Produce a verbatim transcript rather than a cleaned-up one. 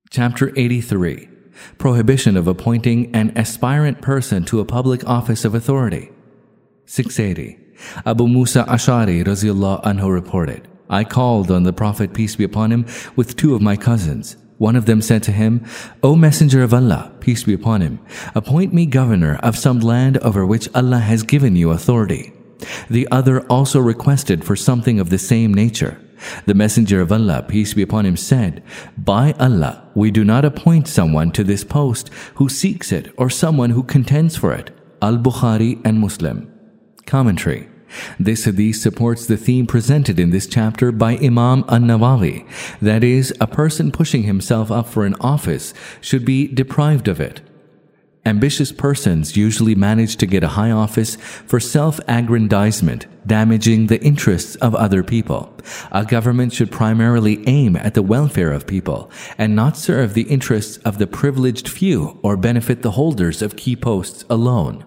Chapter eighty-three. Prohibition of appointing an aspirant person to a public office of authority. six eighty. Abu Musa Ash'ari Raziyallahu Anhu reported, I called on the Prophet, peace be upon him, with two of my cousins. One of them said to him, O Messenger of Allah, peace be upon him, appoint me governor of some land over which Allah has given you authority. The other also requested for something of the same nature. The Messenger of Allah, peace be upon him, said, By Allah, we do not appoint someone to this post who seeks it or someone who contends for it. Al-Bukhari and Muslim. Commentary. This hadith supports the theme presented in this chapter by Imam An-Nawawi, that is, a person pushing himself up for an office should be deprived of it. Ambitious persons usually manage to get a high office for self-aggrandizement, damaging the interests of other people. A government should primarily aim at the welfare of people and not serve the interests of the privileged few or benefit the holders of key posts alone.